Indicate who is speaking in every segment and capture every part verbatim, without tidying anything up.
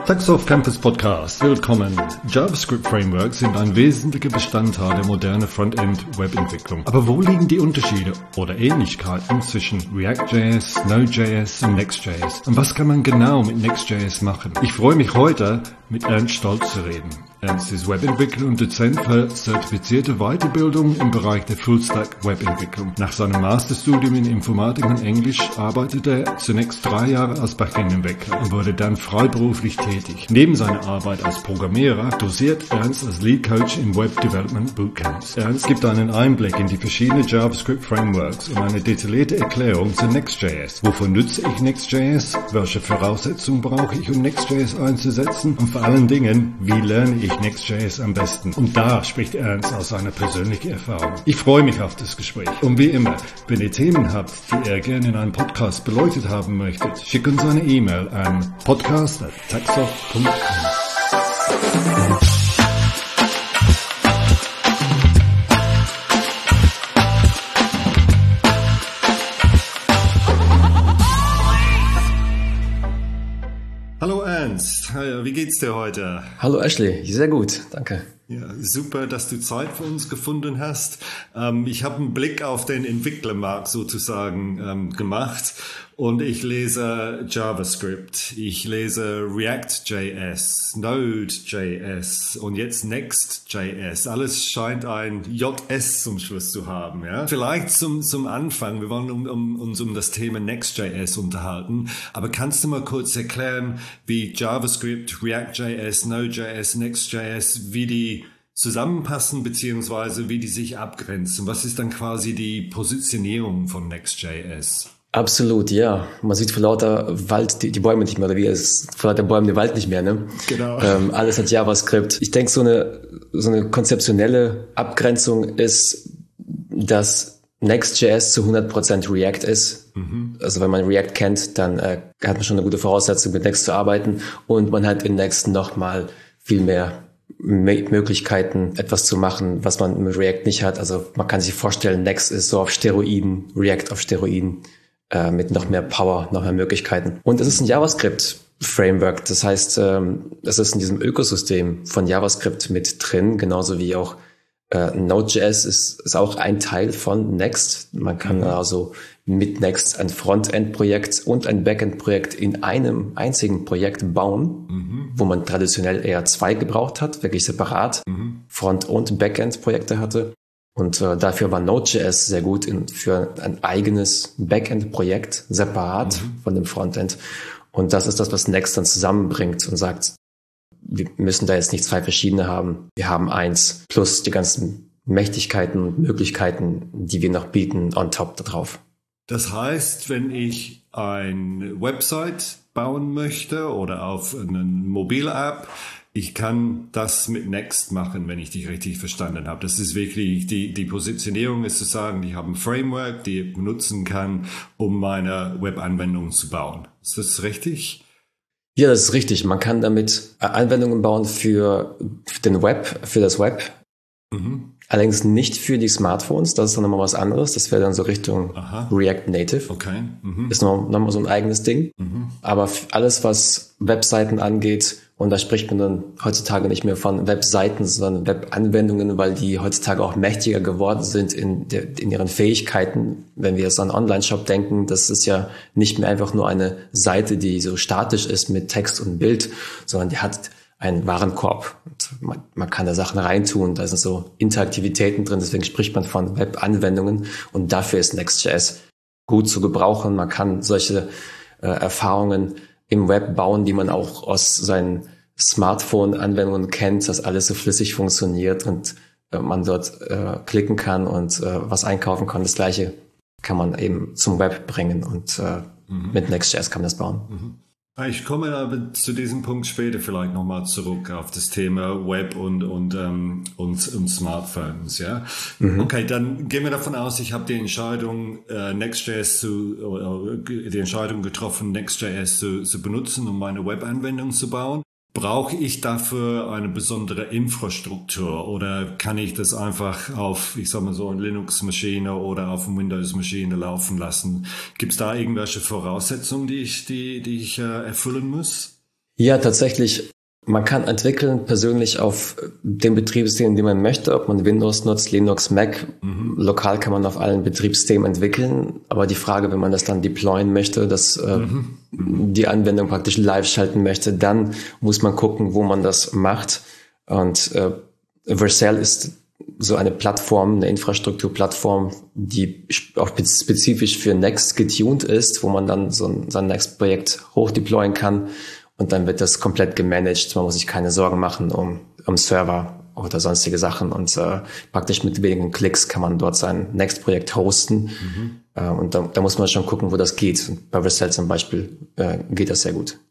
Speaker 1: Taxoff Campus Podcast. Willkommen. JavaScript Frameworks sind ein wesentlicher Bestandteil der modernen Frontend-Webentwicklung. Aber wo liegen die Unterschiede oder Ähnlichkeiten zwischen React.js, Node.js und Next.js? Und was kann man genau mit Next.js machen? Ich freue mich heute, mit Ernst Stolz zu reden. Ernst ist Webentwickler und Dozent für zertifizierte Weiterbildung im Bereich der Full-Stack-Webentwicklung. Nach seinem Masterstudium in Informatik und Englisch arbeitete er zunächst drei Jahre als Backend-Entwickler und wurde dann freiberuflich tätig. Neben seiner Arbeit als Programmierer dosiert Ernst als Lead-Coach in Web-Development Bootcamps. Ernst gibt einen Einblick in die verschiedenen JavaScript-Frameworks und eine detaillierte Erklärung zu Next.js. Wofür nutze ich Next.js? Welche Voraussetzungen brauche ich, um Next.js einzusetzen? Und vor allen Dingen, wie lerne ich Next.js am besten? Und da spricht Ernst aus seiner persönlichen Erfahrung. Ich freue mich auf das Gespräch. Und wie immer, wenn ihr Themen habt, die ihr gerne in einem Podcast beleuchtet haben möchtet, schickt uns eine E-Mail an podcast at taxoff punkt com. Hallo Ernst, wie geht's dir heute?
Speaker 2: Hallo Ashley, sehr gut, danke.
Speaker 1: Ja, super, dass du Zeit für uns gefunden hast. Ähm, ich habe einen Blick auf den Entwicklermarkt sozusagen ähm, gemacht und ich lese JavaScript, ich lese React.js, Node.js und jetzt Next.js. Alles scheint ein J S zum Schluss zu haben. Ja? Vielleicht zum, zum Anfang, wir wollen um, um, uns um das Thema Next.js unterhalten, aber kannst du mal kurz erklären, wie JavaScript, React.js, Node.js, Next.js, wie die zusammenpassen, beziehungsweise wie die sich abgrenzen? Was ist dann quasi die Positionierung von Next.js?
Speaker 2: Absolut, ja. Man sieht vor lauter Wald die, die Bäume nicht mehr, oder wie es vor lauter Bäumen den Wald nicht mehr, ne?
Speaker 1: Genau.
Speaker 2: Ähm, alles hat JavaScript. Ich denke, so eine, so eine konzeptionelle Abgrenzung ist, dass Next.js zu hundert Prozent React ist. Mhm. Also wenn man React kennt, dann äh, hat man schon eine gute Voraussetzung, mit Next zu arbeiten, und man hat in Next nochmal viel mehr Möglichkeiten, etwas zu machen, was man mit React nicht hat. Also man kann sich vorstellen, Next ist so auf Steroiden, React auf Steroiden, äh, mit noch mehr Power, noch mehr Möglichkeiten. Und es ist ein JavaScript-Framework. Das heißt, ähm, es ist in diesem Ökosystem von JavaScript mit drin, genauso wie auch äh, Node.js ist, ist auch ein Teil von Next. Man kann mhm. also mit Next ein Frontend-Projekt und ein Backend-Projekt in einem einzigen Projekt bauen, mhm. wo man traditionell eher zwei gebraucht hat, wirklich separat mhm. Front- und Backend-Projekte hatte. Und äh, dafür war Node.js sehr gut in, für ein eigenes Backend-Projekt, separat mhm. von dem Frontend. Und das ist das, was Next dann zusammenbringt und sagt, wir müssen da jetzt nicht zwei verschiedene haben. Wir haben eins plus die ganzen Mächtigkeiten und Möglichkeiten, die wir noch bieten, on top da drauf.
Speaker 1: Das heißt, wenn ich eine Website bauen möchte oder auf eine mobile App, ich kann das mit Next machen, wenn ich dich richtig verstanden habe. Das ist wirklich, die, die Positionierung ist zu sagen, ich habe ein Framework, die ich benutzen kann, um meine Webanwendung zu bauen. Ist das richtig?
Speaker 2: Ja, das ist richtig. Man kann damit Anwendungen bauen für den Web, für das Web. Mhm. Allerdings nicht für die Smartphones, das ist dann nochmal was anderes. Das wäre dann so Richtung Aha. React Native.
Speaker 1: Okay. Mhm.
Speaker 2: Ist nochmal noch mal so ein eigenes Ding. Mhm. Aber alles, was Webseiten angeht, und da spricht man dann heutzutage nicht mehr von Webseiten, sondern Webanwendungen, weil die heutzutage auch mächtiger geworden sind in, der, in ihren Fähigkeiten. Wenn wir jetzt an Online-Shop denken, das ist ja nicht mehr einfach nur eine Seite, die so statisch ist mit Text und Bild, sondern die hat einen Warenkorb. Und man, man kann da Sachen reintun, da sind so Interaktivitäten drin, deswegen spricht man von Webanwendungen, und dafür ist Next.js gut zu gebrauchen. Man kann solche äh, Erfahrungen im Web bauen, die man auch aus seinen Smartphone-Anwendungen kennt, dass alles so flüssig funktioniert und äh, man dort äh, klicken kann und äh, was einkaufen kann. Das Gleiche kann man eben zum Web bringen, und äh, mhm. mit Next.js kann man das bauen.
Speaker 1: Mhm. Ich komme aber zu diesem Punkt später vielleicht nochmal zurück auf das Thema Web und, und, ähm, und, und Smartphones, ja. Mhm. Okay, dann gehen wir davon aus, ich habe die Entscheidung, äh, Next.js zu, oder die Entscheidung getroffen, Next.js zu, zu benutzen, um meine Webanwendung zu bauen. Brauche ich dafür eine besondere Infrastruktur oder kann ich das einfach auf, ich sag mal so, eine Linux-Maschine oder auf eine Windows-Maschine laufen lassen? Gibt es da irgendwelche Voraussetzungen, die ich, die, die ich äh, erfüllen muss?
Speaker 2: Ja, tatsächlich. Man kann entwickeln persönlich auf dem Betriebssystem, den man möchte, ob man Windows nutzt, Linux, Mac. Mhm. Lokal kann man auf allen Betriebssystemen entwickeln. Aber die Frage, wenn man das dann deployen möchte, dass äh, mhm. die Anwendung praktisch live schalten möchte, dann muss man gucken, wo man das macht. Und äh, Vercel ist so eine Plattform, eine Infrastrukturplattform, die auch spezifisch für Next getuned ist, wo man dann so ein, sein Next-Projekt hochdeployen kann. Und dann wird das komplett gemanagt. Man muss sich keine Sorgen machen um, um Server oder sonstige Sachen. Und äh, praktisch mit wenigen Klicks kann man dort sein Next-Projekt hosten. Mhm. Äh, und da, da muss man schon gucken, wo das geht. Und bei Vercel zum Beispiel äh, geht das sehr gut.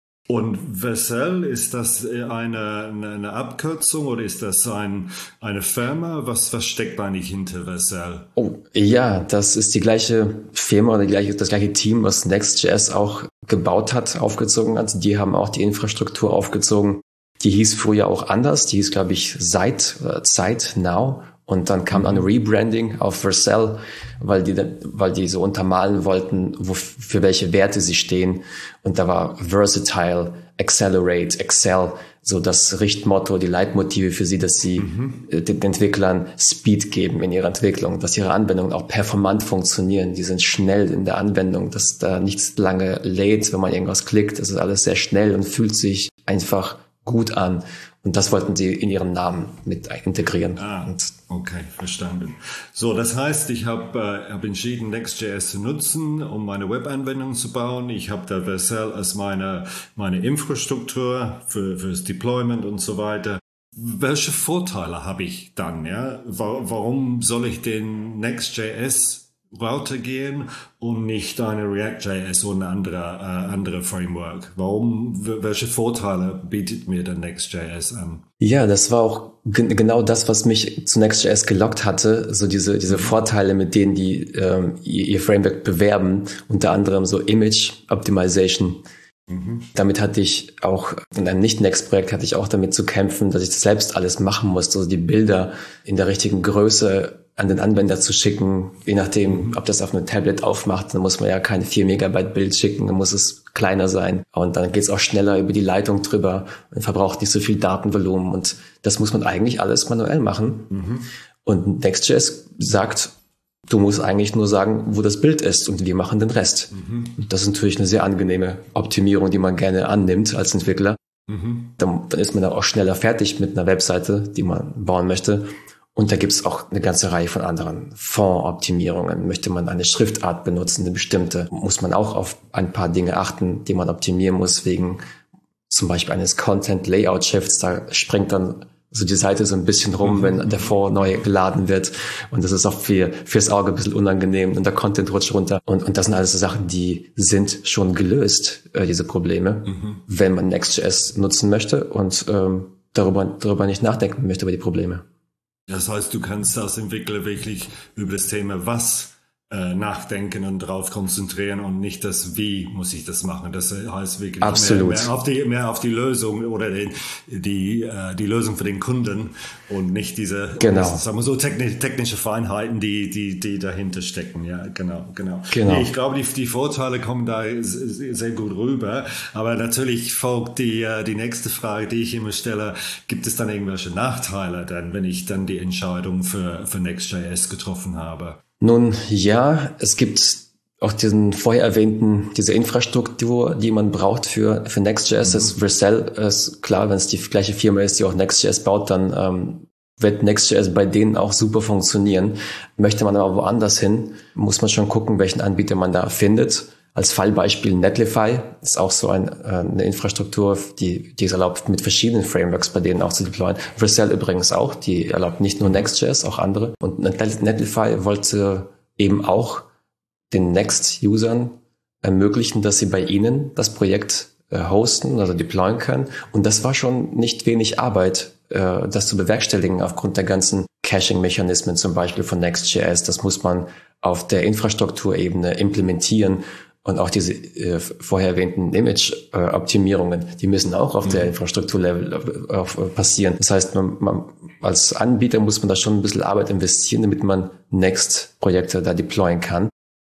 Speaker 1: Und Vercel, ist das eine, eine Abkürzung oder ist das ein, eine Firma? Was, was steckt eigentlich hinter Vercel?
Speaker 2: Oh, ja, das ist die gleiche Firma oder die gleiche, das gleiche Team, was Next.js auch gebaut hat, aufgezogen hat. Die haben auch die Infrastruktur aufgezogen. Die hieß früher auch anders. Die hieß, glaube ich, Site, äh, Site Now. Und dann kam ein Rebranding auf Vercel, weil die, weil die so untermalen wollten, wo, für welche Werte sie stehen. Und da war Versatile, Accelerate, Excel, so das Richtmotto, die Leitmotive für sie, dass sie mhm. den Entwicklern Speed geben in ihrer Entwicklung, dass ihre Anwendungen auch performant funktionieren. Die sind schnell in der Anwendung, dass da nichts lange lädt, wenn man irgendwas klickt. Das ist alles sehr schnell und fühlt sich einfach gut an. Und das wollten sie in ihren Namen mit integrieren.
Speaker 1: Ah, okay, verstanden. So, das heißt, ich habe äh, hab entschieden, Next.js zu nutzen, um meine Webanwendung zu bauen. Ich habe da Vercel als meine, meine Infrastruktur für fürs Deployment und so weiter. Welche Vorteile habe ich dann? Ja? Warum soll ich den Next.js weitergehen und nicht eine React.js oder eine andere, äh, andere Framework? Warum, welche Vorteile bietet mir der Next.js an?
Speaker 2: Ja, das war auch g- genau das, was mich zu Next.js gelockt hatte. So diese, diese Vorteile, mit denen die ähm, ihr, ihr Framework bewerben. Unter anderem so Image Optimization. Mhm. Damit hatte ich auch, in einem Nicht-Next-Projekt hatte ich auch damit zu kämpfen, dass ich das selbst alles machen musste. Also die Bilder in der richtigen Größe an den Anwender zu schicken, je nachdem, ob das auf einem Tablet aufmacht, dann muss man ja keine vier Megabyte Bild schicken, dann muss es kleiner sein. Und dann geht's auch schneller über die Leitung drüber und verbraucht nicht so viel Datenvolumen. Und das muss man eigentlich alles manuell machen. Mhm. Und Next.js sagt, du musst eigentlich nur sagen, wo das Bild ist und wir machen den Rest. Mhm. Das ist natürlich eine sehr angenehme Optimierung, die man gerne annimmt als Entwickler. Mhm. Dann, dann ist man dann auch schneller fertig mit einer Webseite, die man bauen möchte. Und da gibt's auch eine ganze Reihe von anderen Font-Optimierungen. Möchte man eine Schriftart benutzen, eine bestimmte, muss man auch auf ein paar Dinge achten, die man optimieren muss, wegen zum Beispiel eines Content-Layout-Shifts. Da springt dann so die Seite so ein bisschen rum, wenn der Font neu geladen wird. Und das ist auch für, fürs Auge ein bisschen unangenehm und der Content rutscht runter. Und, und das sind alles so Sachen, die sind schon gelöst, äh, diese Probleme, mhm. wenn man Next.js nutzen möchte und ähm, darüber, darüber nicht nachdenken möchte, über die Probleme.
Speaker 1: Das heißt, du kannst als Entwickler wirklich über das Thema Was äh, nachdenken und darauf konzentrieren und nicht das Wie muss ich das machen. Das heißt wirklich
Speaker 2: Absolut.
Speaker 1: Mehr, mehr, auf die, mehr auf die Lösung oder die, die, äh, die Lösung für den Kunden und nicht diese
Speaker 2: genau.
Speaker 1: sagen wir so technisch, technische Feinheiten, die, die, die dahinter stecken. Ja, genau, genau.
Speaker 2: genau.
Speaker 1: Nee, ich glaube, die, die Vorteile kommen da sehr gut rüber. Aber natürlich folgt die, die nächste Frage, die ich immer stelle. Gibt es dann irgendwelche Nachteile dann, wenn ich dann die Entscheidung für, für Next.js getroffen habe?
Speaker 2: Nun ja, es gibt auch diesen vorher erwähnten, diese Infrastruktur, die man braucht für, für Next.js. Mhm. Das Vercel ist klar, wenn es die gleiche Firma ist, die auch Next.js baut, dann ähm, wird Next.js bei denen auch super funktionieren. Möchte man aber woanders hin, muss man schon gucken, welchen Anbieter man da findet. Als Fallbeispiel Netlify ist auch so ein, äh, eine Infrastruktur, die, die es erlaubt, mit verschiedenen Frameworks bei denen auch zu deployen. Vercel übrigens auch, die erlaubt nicht nur Next.js, auch andere. Und Netlify wollte eben auch den Next-Usern ermöglichen, dass sie bei ihnen das Projekt äh, hosten, also deployen können. Und das war schon nicht wenig Arbeit, äh, das zu bewerkstelligen aufgrund der ganzen Caching-Mechanismen zum Beispiel von Next.js. Das muss man auf der Infrastrukturebene implementieren. Und auch diese äh, vorher erwähnten Image-Optimierungen, äh, die müssen auch auf mhm. der Infrastrukturlevel äh, äh, passieren. Das heißt, man, man, als Anbieter muss man da schon ein bisschen Arbeit investieren, damit man Next-Projekte da deployen kann.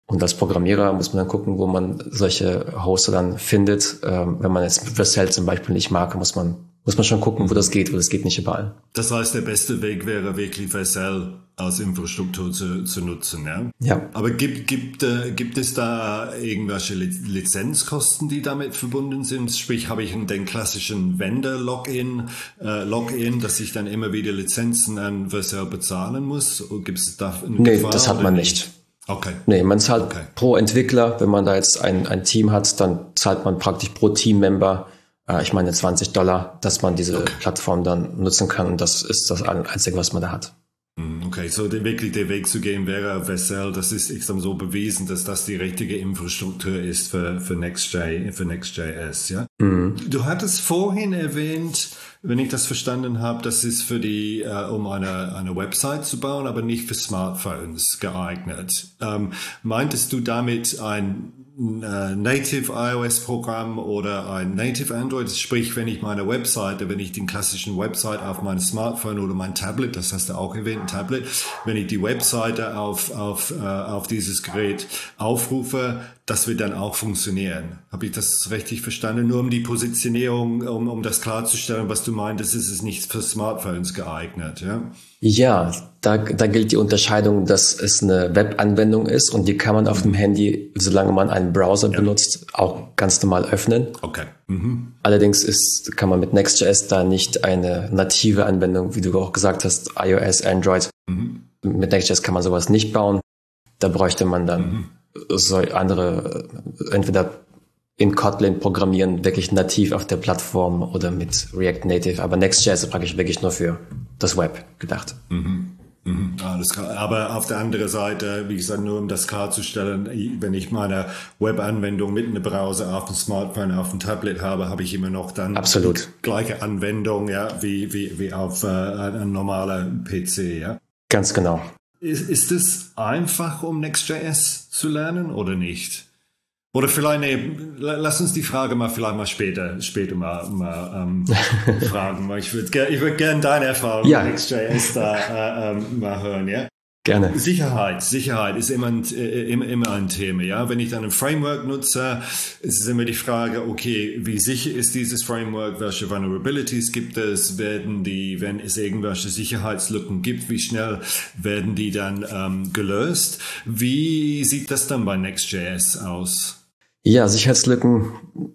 Speaker 2: Und als Programmierer muss man dann gucken, wo man solche Hoster dann findet. Ähm, wenn man jetzt Vercel zum Beispiel nicht mag, muss man muss man schon gucken, wo das geht, weil das geht nicht überall.
Speaker 1: Das heißt, der beste Weg wäre wirklich Vercel als Infrastruktur zu, zu nutzen, ja?
Speaker 2: Ja.
Speaker 1: Aber gibt, gibt, äh, gibt es da irgendwelche Lizenzkosten, die damit verbunden sind? Sprich, habe ich den klassischen Vendor-Login, äh, Login, dass ich dann immer wieder Lizenzen an Vercel bezahlen muss? Oder gibt es da eine
Speaker 2: Nee,
Speaker 1: Gefahr,
Speaker 2: das hat man
Speaker 1: nicht?
Speaker 2: nicht.
Speaker 1: Okay.
Speaker 2: Nee, man zahlt
Speaker 1: Okay.
Speaker 2: pro Entwickler, wenn man da jetzt ein, ein Team hat, dann zahlt man praktisch pro Teammember, äh, ich meine zwanzig Dollar, dass man diese
Speaker 1: Okay.
Speaker 2: Plattform dann nutzen kann. Und das ist das Einzige, was man da hat.
Speaker 1: Okay, so der, wirklich der Weg zu gehen wäre Vercel. Das ist ich sag, so bewiesen, dass das die richtige Infrastruktur ist für, für Next.js, für Next.js, ja?
Speaker 2: Mhm.
Speaker 1: Du hattest vorhin erwähnt, wenn ich das verstanden habe, das ist für die, äh, um eine, eine Website zu bauen, aber nicht für Smartphones geeignet. Ähm, meintest du damit ein äh, Native iOS Programm oder ein Native Android? Sprich, wenn ich meine Webseite, wenn ich den klassischen Website auf mein Smartphone oder mein Tablet, das hast du auch erwähnt, ein Tablet, wenn ich die Webseite auf, auf, äh, auf dieses Gerät aufrufe, das wird dann auch funktionieren. Habe ich das richtig verstanden? Nur um die Positionierung, um, um das klarzustellen, was du meintest, ist es nicht für Smartphones geeignet, ja?
Speaker 2: Ja, da, da gilt die Unterscheidung, dass es eine Webanwendung ist und die kann man auf dem Handy, solange man einen Browser ja. benutzt, auch ganz normal öffnen.
Speaker 1: Okay. Mhm.
Speaker 2: Allerdings ist, kann man mit Next.js da nicht eine native Anwendung, wie du auch gesagt hast, iOS, Android. Mhm. Mit Next.js kann man sowas nicht bauen. Da bräuchte man dann mhm. so andere, entweder in Kotlin programmieren, wirklich nativ auf der Plattform oder mit React Native. Aber Next.js ist praktisch wirklich nur für das Web gedacht.
Speaker 1: Mhm. Mhm. Alles klar. Aber auf der anderen Seite, wie gesagt, nur um das klarzustellen, wenn ich meine Webanwendung mit einem Browser auf dem Smartphone, auf dem Tablet habe, habe ich immer noch dann
Speaker 2: Absolut.
Speaker 1: die gleiche Anwendung, ja, wie, wie, wie auf äh, ein normaler P C, ja?
Speaker 2: Ganz genau.
Speaker 1: Ist, ist es einfach, um Next.js zu lernen oder nicht? Oder vielleicht, nee, lass uns die Frage mal vielleicht mal später, später mal, mal ähm, fragen, weil ich würde gerne, ich würde gerne deine Erfahrung
Speaker 2: ja.
Speaker 1: mit Next.js da äh, ähm, mal hören, ja?
Speaker 2: Gerne.
Speaker 1: Sicherheit, Sicherheit ist immer ein, äh, immer, immer ein Thema, ja. Wenn ich dann ein Framework nutze, ist es immer die Frage, okay, wie sicher ist dieses Framework? Welche Vulnerabilities gibt es? Werden die, wenn es irgendwelche Sicherheitslücken gibt, wie schnell werden die dann ähm, gelöst? Wie sieht das dann bei Next.js aus?
Speaker 2: Ja, Sicherheitslücken,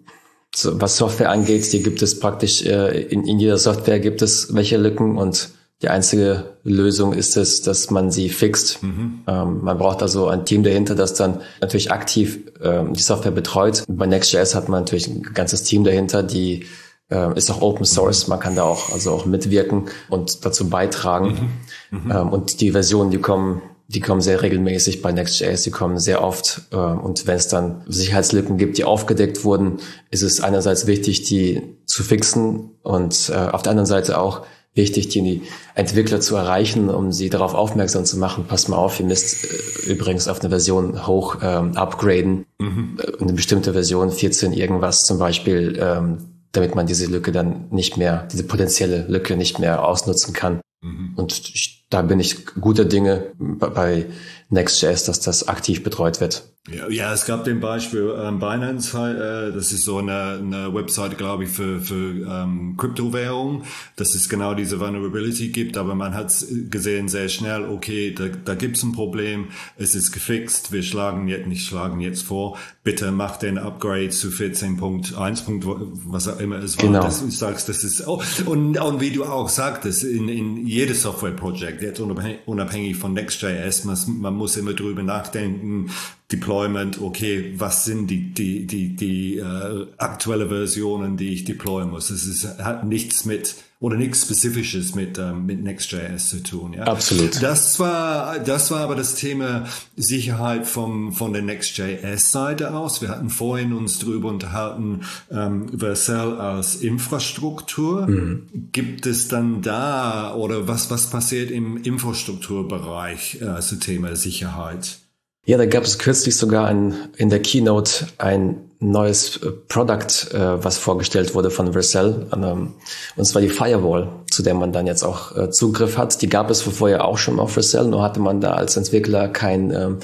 Speaker 2: so, was Software angeht, die gibt es praktisch, äh, in, in jeder Software gibt es welche Lücken und die einzige Lösung ist es, dass man sie fixt. Mhm. Ähm, man braucht also ein Team dahinter, das dann natürlich aktiv ähm, die Software betreut. Bei Next.js hat man natürlich ein ganzes Team dahinter, die äh, ist auch Open Source. Man kann da auch also auch mitwirken und dazu beitragen. Mhm. Mhm. Ähm, und die Versionen, die kommen Die kommen sehr regelmäßig bei Next.js, die kommen sehr oft. Äh, und wenn es dann Sicherheitslücken gibt, die aufgedeckt wurden, ist es einerseits wichtig, die zu fixen und äh, auf der anderen Seite auch wichtig, die Entwickler zu erreichen, um sie darauf aufmerksam zu machen. Passt mal auf, ihr müsst äh, übrigens auf eine Version hoch ähm, upgraden. Mhm. Eine bestimmte Version, vierzehn irgendwas zum Beispiel, ähm, damit man diese Lücke dann nicht mehr, diese potenzielle Lücke nicht mehr ausnutzen kann. Mhm. Und ich, da bin ich guter Dinge bei Next.js, dass das aktiv betreut wird.
Speaker 1: Ja, ja, es gab den Beispiel ähm, Binance, äh, das ist so eine, eine Website, glaube ich, für, für ähm, Kryptowährung, dass es genau diese Vulnerability gibt, aber man hat gesehen sehr schnell, okay, da, da gibt's ein Problem, es ist gefixt, wir schlagen jetzt nicht schlagen jetzt vor, bitte mach den Upgrade zu vierzehn Punkt eins, was auch immer es war.
Speaker 2: Genau.
Speaker 1: Das, du sagst, das ist, oh, und, und wie du auch sagtest, in, in jedes Software-Projekt, jetzt unabhängig, unabhängig von Next.js, man, man muss immer drüber nachdenken, Deployment, okay, was sind die die die die äh, aktuelle Versionen, die ich deployen muss? Es ist, hat nichts mit oder nichts Spezifisches mit ähm, mit Next.js zu tun, ja.
Speaker 2: Absolut.
Speaker 1: Das war das war aber das Thema Sicherheit vom von der Next.js-Seite aus. Wir hatten vorhin uns darüber unterhalten, ähm, Vercel als Infrastruktur. Mhm. Gibt es dann da oder was was passiert im Infrastrukturbereich äh, zum Thema Sicherheit?
Speaker 2: Ja, da gab es kürzlich sogar ein, in der Keynote ein neues äh, Product, äh, was vorgestellt wurde von Vercel, ähm, und zwar die Firewall, zu der man dann jetzt auch äh, Zugriff hat. Die gab es vorher auch schon auf Vercel, nur hatte man da als Entwickler kein, ähm,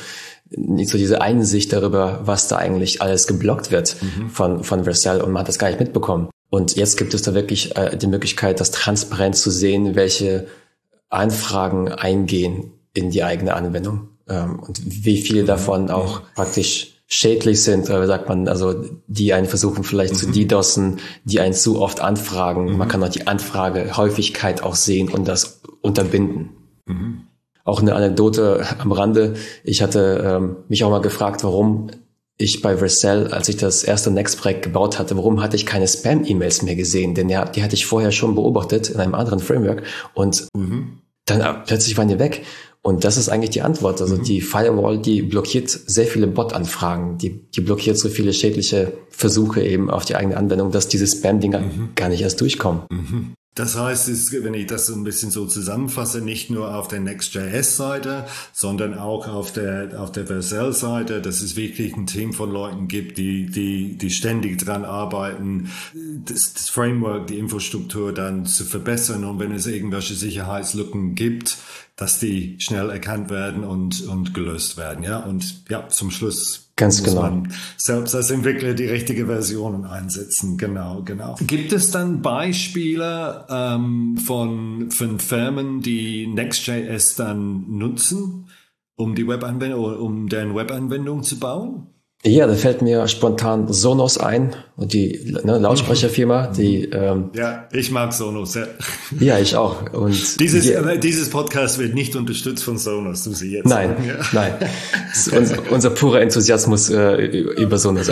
Speaker 2: nicht so diese Einsicht darüber, was da eigentlich alles geblockt wird mhm. von, von Vercel, und man hat das gar nicht mitbekommen. Und jetzt gibt es da wirklich äh, die Möglichkeit, das transparent zu sehen, welche Anfragen eingehen in die eigene Anwendung, ähm, und wie viele mhm. davon auch praktisch schädlich sind, oder wie sagt man, also die einen versuchen vielleicht mhm. zu DDoSen, die einen zu oft anfragen. Mhm. Man kann auch die Anfragehäufigkeit auch sehen und das unterbinden. Mhm. Auch eine Anekdote am Rande. Ich hatte ähm, mich auch mal gefragt, warum ich bei Vercel, als ich das erste Next-Projekt gebaut hatte, warum hatte ich keine Spam-E-Mails mehr gesehen? Denn ja, die hatte ich vorher schon beobachtet in einem anderen Framework, und mhm. dann äh, plötzlich waren die weg. Und das ist eigentlich die Antwort. Also mhm. die Firewall, die blockiert sehr viele Bot-Anfragen. Die, die blockiert so viele schädliche Versuche eben auf die eigene Anwendung, dass diese Spam-Dinger mhm. gar nicht erst durchkommen.
Speaker 1: Mhm. Das heißt, wenn ich das so ein bisschen so zusammenfasse, nicht nur auf der Next.js-Seite, sondern auch auf der auf der Vercel-Seite, dass es wirklich ein Team von Leuten gibt, die die die ständig dran arbeiten, das, das Framework, die Infrastruktur dann zu verbessern, und wenn es irgendwelche Sicherheitslücken gibt, dass die schnell erkannt werden und und gelöst werden, ja, und ja, zum Schluss
Speaker 2: Ganz
Speaker 1: muss
Speaker 2: genau.
Speaker 1: man selbst als Entwickler die richtige Versionen einsetzen. Genau, genau. Gibt es dann Beispiele ähm, von, von Firmen, die Next.js dann nutzen, um die Webanwendung, um deren Webanwendung zu bauen?
Speaker 2: Ja, da fällt mir spontan Sonos ein, und die ne, Lautsprecherfirma, die ähm,
Speaker 1: ja, ich mag Sonos, ja.
Speaker 2: Ja, ich auch. Und
Speaker 1: dieses,
Speaker 2: die,
Speaker 1: äh, dieses Podcast wird nicht unterstützt von Sonos, du sie jetzt
Speaker 2: Nein,
Speaker 1: sagen, ja.
Speaker 2: nein. Das ist unser, unser purer Enthusiasmus äh, über Sonos.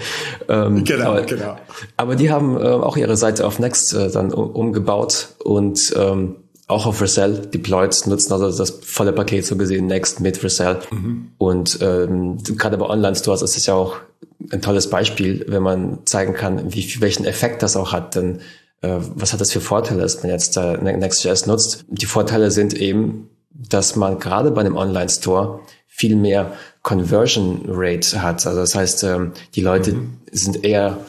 Speaker 2: ähm,
Speaker 1: genau,
Speaker 2: aber,
Speaker 1: genau.
Speaker 2: Aber die haben äh, auch ihre Seite auf Next äh, dann um, umgebaut und ähm, auch auf Vercel deployed, nutzen also das volle Paket so gesehen, Next mit Vercel. Mhm. Und ähm, gerade bei Online-Stores ist es ja auch ein tolles Beispiel, wenn man zeigen kann, wie welchen Effekt das auch hat. Denn äh, was hat das für Vorteile, dass man jetzt äh, Next.js nutzt? Die Vorteile sind eben, dass man gerade bei einem Online-Store viel mehr Conversion Rate hat. Also das heißt, ähm, die Leute mhm. sind eher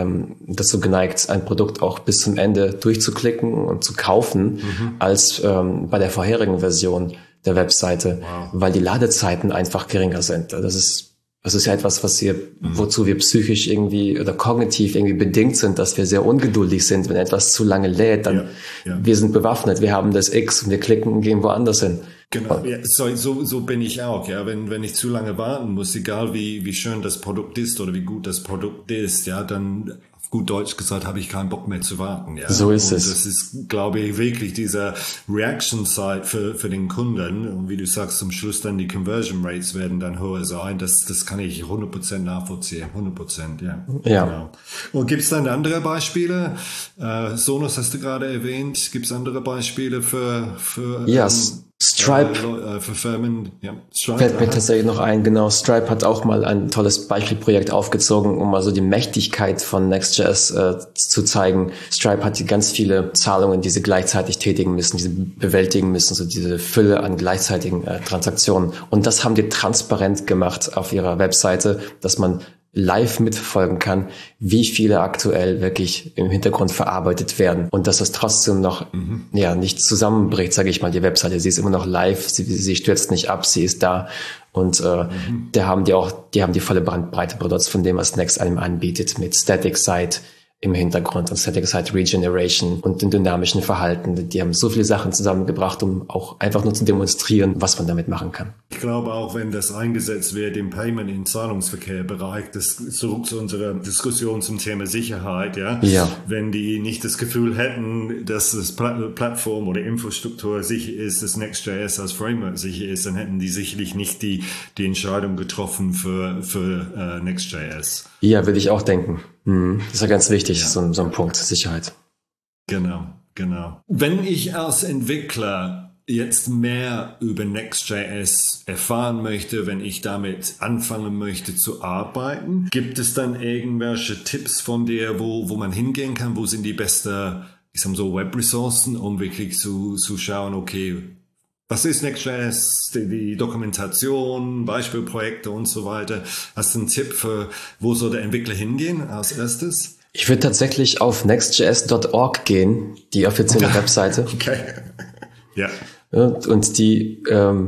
Speaker 2: dazu geneigt, ein Produkt auch bis zum Ende durchzuklicken und zu kaufen, mhm. als ähm, bei der vorherigen Version der Webseite, wow. weil die Ladezeiten einfach geringer sind. Das ist, das ist ja etwas, was wir, mhm. wozu wir psychisch irgendwie oder kognitiv irgendwie bedingt sind, dass wir sehr ungeduldig sind. Wenn etwas zu lange lädt, dann ja, ja. wir sind bewaffnet, wir haben das X und wir klicken und gehen woanders hin.
Speaker 1: Genau, ja, so, so, so bin ich auch, ja. Wenn, wenn ich zu lange warten muss, egal wie, wie schön das Produkt ist oder wie gut das Produkt ist, ja, dann, auf gut Deutsch gesagt, habe ich keinen Bock mehr zu warten, ja.
Speaker 2: So ist
Speaker 1: und
Speaker 2: es.
Speaker 1: Das ist, glaube ich, wirklich dieser Reaction-Zeit für, für den Kunden. Und wie du sagst, zum Schluss dann die Conversion Rates werden dann höher sein. Das, das kann ich hundert Prozent nachvollziehen. hundert Prozent, ja.
Speaker 2: Ja.
Speaker 1: Genau. Und gibt es dann andere Beispiele? Äh, Sonos hast du gerade erwähnt. Gibt es andere Beispiele für, für,
Speaker 2: yes.
Speaker 1: ähm,
Speaker 2: Stripe,
Speaker 1: äh, für Firmen, ja, Stripe
Speaker 2: fällt mir tatsächlich noch ein, genau. Stripe hat auch mal ein tolles Beispielprojekt aufgezogen, um also die Mächtigkeit von Next.js äh, zu zeigen. Stripe hat ganz viele Zahlungen, die sie gleichzeitig tätigen müssen, die sie bewältigen müssen, so diese Fülle an gleichzeitigen äh, Transaktionen. Und das haben die transparent gemacht auf ihrer Webseite, dass man live mitverfolgen kann, wie viele aktuell wirklich im Hintergrund verarbeitet werden und dass es trotzdem noch mhm. ja nicht zusammenbricht, sage ich mal, die Webseite. Sie ist immer noch live, sie, sie stürzt nicht ab, sie ist da und äh, mhm. da haben die auch, die haben die volle Bandbreite benutzt von dem, was Next einem anbietet mit Static Site im Hintergrund und Static Site Regeneration und den dynamischen Verhalten. Die haben so viele Sachen zusammengebracht, um auch einfach nur zu demonstrieren, was man damit machen kann.
Speaker 1: Ich glaube auch, wenn das eingesetzt wird im Payment, im Zahlungsverkehrbereich, das zurück zu unserer Diskussion zum Thema Sicherheit, ja.
Speaker 2: ja.
Speaker 1: Wenn die nicht das Gefühl hätten, dass das Plattform oder Infrastruktur sicher ist, dass Next.js als Framework sicher ist, dann hätten die sicherlich nicht die, die Entscheidung getroffen für, für uh, Next.js.
Speaker 2: Ja, würde ich auch denken. Das ist ja ganz wichtig, ja. so, so ein Punkt, Sicherheit.
Speaker 1: Genau, genau. Wenn ich als Entwickler jetzt mehr über Next.js erfahren möchte, wenn ich damit anfangen möchte zu arbeiten, gibt es dann irgendwelche Tipps von dir, wo, wo man hingehen kann? Wo sind die besten, ich sag mal so, Web-Ressourcen, um wirklich zu, zu schauen, okay, was ist Next.js, die, die Dokumentation, Beispielprojekte und so weiter? Hast du einen Tipp für, wo soll der Entwickler hingehen als erstes?
Speaker 2: Ich würde tatsächlich auf nextjs Punkt org gehen, die offizielle Webseite.
Speaker 1: Okay. Ja.
Speaker 2: Und die ähm,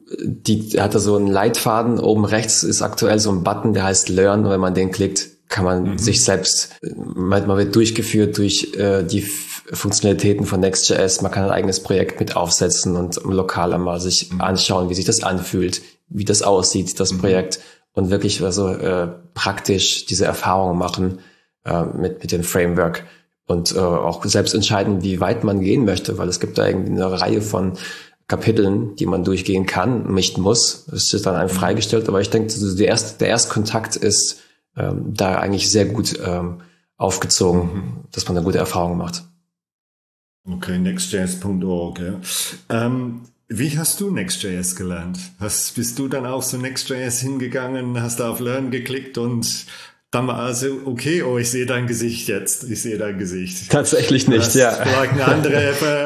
Speaker 2: die hat da so einen Leitfaden. Oben rechts ist aktuell so ein Button, der heißt Learn. Und wenn man den klickt, kann man mhm. sich selbst, man wird durchgeführt durch äh, die F- Funktionalitäten von Next.js. Man kann ein eigenes Projekt mit aufsetzen und lokal einmal sich mhm. anschauen, wie sich das anfühlt, wie das aussieht, das mhm. Projekt. Und wirklich also äh, praktisch diese Erfahrungen machen äh, mit mit dem Framework. Und äh, auch selbst entscheiden, wie weit man gehen möchte, weil es gibt da irgendwie eine Reihe von Kapiteln, die man durchgehen kann, nicht muss. Es ist dann einem freigestellt, aber ich denke, der erste, der Erstkontakt ist ähm, da eigentlich sehr gut ähm, aufgezogen, mhm. dass man eine gute Erfahrung macht.
Speaker 1: Okay, nextjs punkt org, ja. Ähm, wie hast du Next.js gelernt? Hast, bist du dann auch so Next.js hingegangen, hast da auf Learn geklickt und dann war also, okay, oh, ich sehe dein Gesicht jetzt. Ich sehe dein Gesicht.
Speaker 2: Tatsächlich nicht, ja.
Speaker 1: Vielleicht eine andere,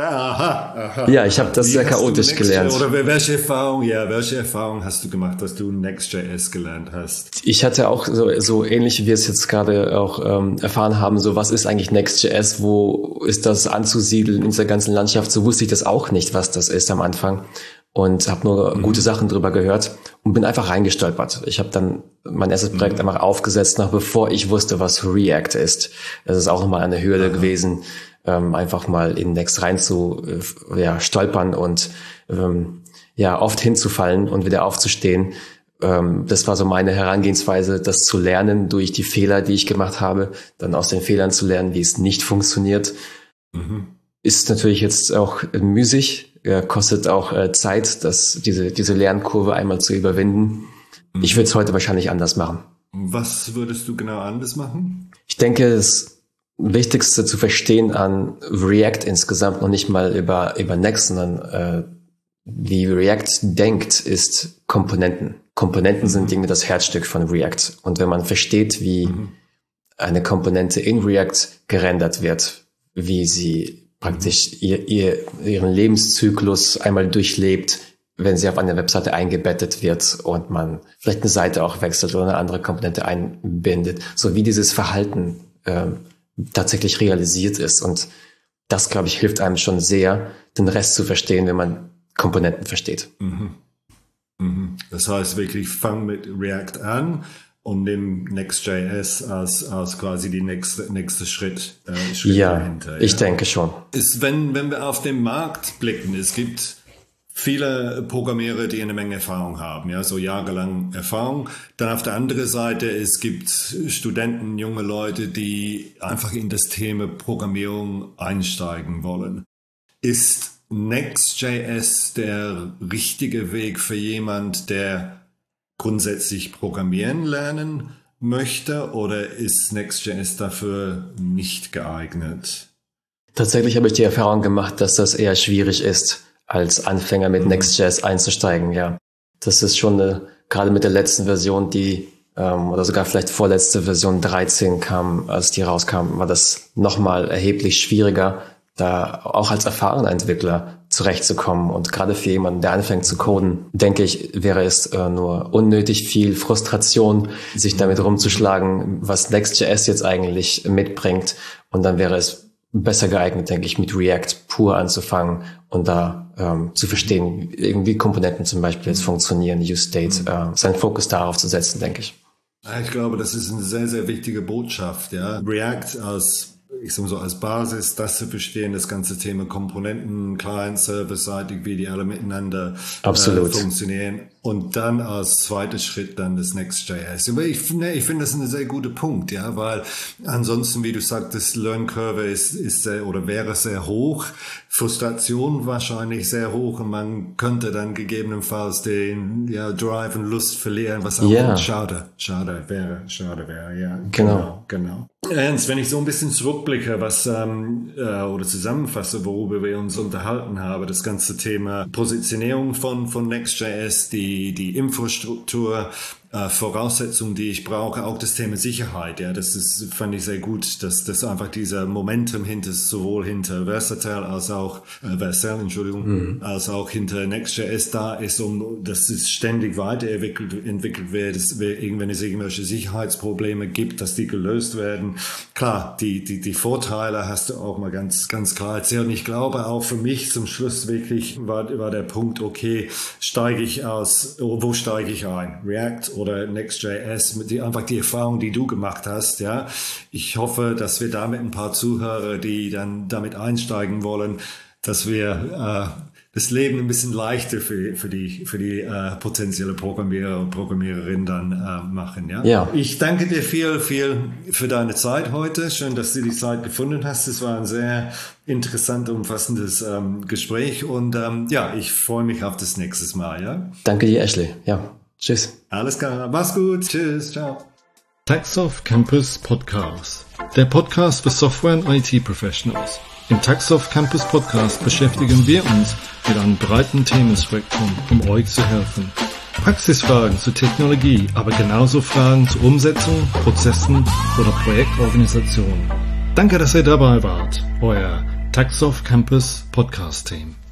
Speaker 1: aha, aha.
Speaker 2: Ja, ich habe das
Speaker 1: Wie
Speaker 2: sehr chaotisch gelernt.
Speaker 1: Oder welche Erfahrung, ja, welche Erfahrung hast du gemacht, dass du Next.js gelernt hast?
Speaker 2: Ich hatte auch so, so ähnlich, wie wir es jetzt gerade auch ähm, erfahren haben, so was ist eigentlich Next.js, wo ist das anzusiedeln in dieser ganzen Landschaft? So wusste ich das auch nicht, was das ist am Anfang. Und habe nur mhm. gute Sachen drüber gehört und bin einfach reingestolpert. Ich habe dann mein erstes Projekt mhm. einfach aufgesetzt, noch bevor ich wusste, was React ist. Das ist auch nochmal eine Hürde mhm. gewesen, ähm, einfach mal in Next rein zu äh, ja, stolpern und ähm, ja oft hinzufallen und wieder aufzustehen. Ähm, das war so meine Herangehensweise, das zu lernen durch die Fehler, die ich gemacht habe, dann aus den Fehlern zu lernen, wie es nicht funktioniert. Mhm. Ist natürlich jetzt auch müßig. Ja, kostet auch äh, Zeit, das, diese, diese Lernkurve einmal zu überwinden. Mhm. Ich würde es heute wahrscheinlich anders machen.
Speaker 1: Was würdest du genau anders machen?
Speaker 2: Ich denke, das Wichtigste zu verstehen an React insgesamt, noch nicht mal über, über Next, sondern äh, wie React denkt, ist Komponenten. Komponenten mhm. sind irgendwie das Herzstück von React. Und wenn man versteht, wie mhm. eine Komponente in React gerendert wird, wie sie praktisch ihr, ihr, ihren Lebenszyklus einmal durchlebt, wenn sie auf eine Webseite eingebettet wird und man vielleicht eine Seite auch wechselt oder eine andere Komponente einbindet, so wie dieses Verhalten ähm, tatsächlich realisiert ist. Und das, glaube ich, hilft einem schon sehr, den Rest zu verstehen, wenn man Komponenten versteht.
Speaker 1: Mhm. Mhm. Das heißt wirklich, fang mit React an und nimm Next.js als, als quasi die nächste, nächste Schritt, äh, Schritt
Speaker 2: ja,
Speaker 1: dahinter. Ja,
Speaker 2: ich denke schon.
Speaker 1: Ist, wenn, wenn wir auf den Markt blicken, es gibt viele Programmierer, die eine Menge Erfahrung haben, ja, so jahrelang Erfahrung. Dann auf der anderen Seite, es gibt Studenten, junge Leute, die einfach in das Thema Programmierung einsteigen wollen. Ist Next.js der richtige Weg für jemand, der grundsätzlich programmieren lernen möchte, oder ist Next.js dafür nicht geeignet?
Speaker 2: Tatsächlich habe ich die Erfahrung gemacht, dass das eher schwierig ist, als Anfänger mit mhm. Next.js einzusteigen, ja. Das ist schon eine, gerade mit der letzten Version, die ähm, oder sogar vielleicht vorletzte Version dreizehn kam, als die rauskam, war das nochmal erheblich schwieriger, da auch als erfahrener Entwickler zurechtzukommen. Und gerade für jemanden, der anfängt zu coden, denke ich, wäre es äh, nur unnötig viel Frustration, sich damit rumzuschlagen, was Next.js jetzt eigentlich mitbringt. Und dann wäre es besser geeignet, denke ich, mit React pur anzufangen und da ähm, zu verstehen, wie Komponenten zum Beispiel jetzt funktionieren, UseState, äh, seinen Fokus darauf zu setzen, denke ich.
Speaker 1: Ich glaube, das ist eine sehr, sehr wichtige Botschaft. Ja, React als ich sag mal so, als Basis, das zu verstehen, das ganze Thema Komponenten, Client, Server-seitig, wie die alle miteinander äh, funktionieren. Und dann als zweiter Schritt dann das Next.js. Aber ich, ne, ich finde das ein sehr guter Punkt, ja, weil ansonsten, wie du sagtest, Lernkurve ist, ist sehr, oder wäre sehr hoch. Frustration wahrscheinlich sehr hoch und man könnte dann gegebenenfalls den, ja, Drive und Lust verlieren, was auch
Speaker 2: yeah.
Speaker 1: schade, schade wäre, schade wäre, ja.
Speaker 2: Genau.
Speaker 1: Genau. genau. Ernst, wenn ich so ein bisschen zurückblicke, was, ähm, äh, oder zusammenfasse, worüber wir uns unterhalten haben, das ganze Thema Positionierung von, von Next.js, die, die Infrastruktur, äh, Voraussetzungen, die ich brauche. Auch das Thema Sicherheit, ja, das ist, fand ich sehr gut, dass das einfach dieser Momentum hinter, sowohl hinter Versatel als auch, äh, Vercel, Entschuldigung, mhm. als auch hinter Next.js da ist, um, dass es ständig weiterentwickelt entwickelt wird, dass wenn es irgendwelche Sicherheitsprobleme gibt, dass die gelöst werden. Klar, die, die, die Vorteile hast du auch mal ganz, ganz klar erzählt. Und ich glaube auch für mich zum Schluss wirklich war, war der Punkt, okay, steige ich aus, wo steige ich ein? React oder Next.js, mit die, einfach die Erfahrung, die du gemacht hast, ja. Ich hoffe, dass wir damit ein paar Zuhörer, die dann damit einsteigen wollen, dass wir, äh, das Leben ein bisschen leichter für, für die, für die äh, potenzielle Programmierer und Programmiererin dann äh, machen. Ja?
Speaker 2: Ja.
Speaker 1: Ich danke dir viel, viel für deine Zeit heute. Schön, dass du die Zeit gefunden hast. Es war ein sehr interessant, umfassendes ähm, Gespräch und ähm, ja, ich freue mich auf das nächste Mal. Ja?
Speaker 2: Danke dir, Ashley. Ja, tschüss.
Speaker 1: Alles klar, mach's gut. Tschüss, ciao.
Speaker 3: TaxSoft Campus Podcast, der Podcast für Software- und I T-Professionals. Im TaxSoft Campus Podcast beschäftigen wir uns mit einem breiten Themenspektrum, um euch zu helfen. Praxisfragen zur Technologie, aber genauso Fragen zur Umsetzung, Prozessen oder Projektorganisation. Danke, dass ihr dabei wart. Euer TaxSoft Campus Podcast Team.